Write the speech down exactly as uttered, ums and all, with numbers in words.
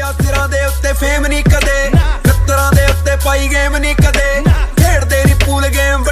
ਤੇਰਾ ਸਿਰਾਂ ਦੇ ਉੱਤੇ ਫੇਮ ਨਹੀਂ ਕਦੇ, ਖੱਤਰਾਂ ਦੇ ਉੱਤੇ ਪਾਈ ਗੇਮ ਨਹੀਂ ਕਦੇ, ਖੇਡਦੇ ਨੀ ਪੂਲ ਗੇਮ